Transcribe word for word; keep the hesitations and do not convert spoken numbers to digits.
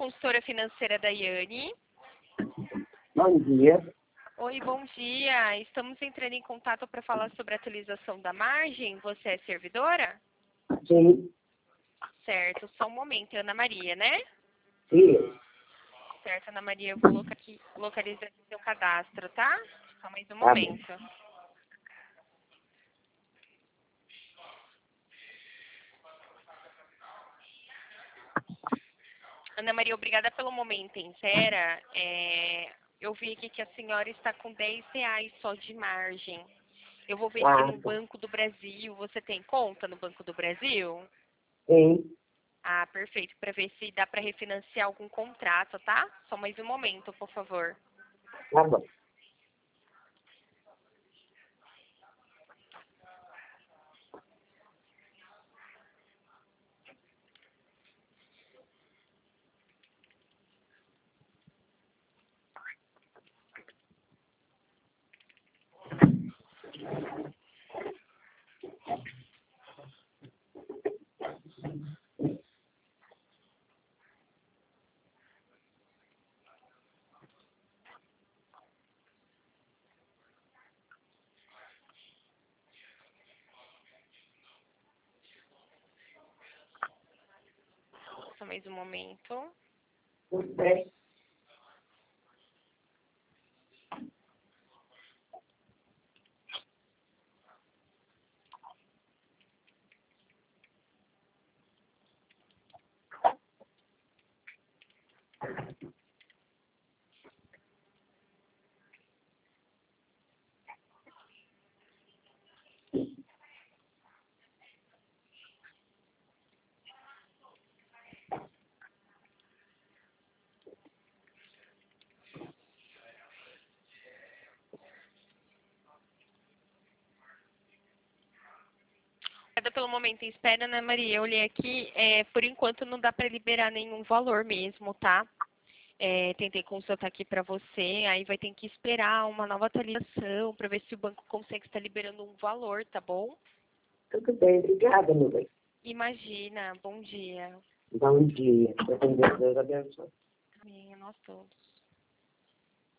consultora financeira Daiane. Bom dia. Oi, bom dia. Estamos entrando em contato para falar sobre a atualização da margem. Você é servidora? Sim, Certo, só um momento. Ana Maria, né? sim. Certo, Ana Maria, eu vou loca- aqui, localizar aqui seu cadastro, tá? Só mais um Tá bom. momento. Ana Maria, obrigada pelo momento em espera. É, eu vi aqui que a senhora está com dez reais só de margem. Eu vou ver aqui Ah, no Banco do Brasil. Você tem conta no Banco do Brasil? sim. Ah, perfeito. Para ver se dá para refinanciar algum contrato, tá? Só mais um momento, por favor. Tá bom. Só mais um momento. Tudo bem. Obrigada pelo momento em espera, Ana Maria. Eu olhei aqui, é, por enquanto não dá para liberar nenhum valor mesmo, tá? É, tentei consultar aqui para você, aí vai ter que esperar uma nova atualização para ver se o banco consegue estar liberando um valor, tá bom? Tudo bem. Obrigada, meu bem. Imagina, bom dia. Bom dia. Deus abençoe. Amém, a nós todos.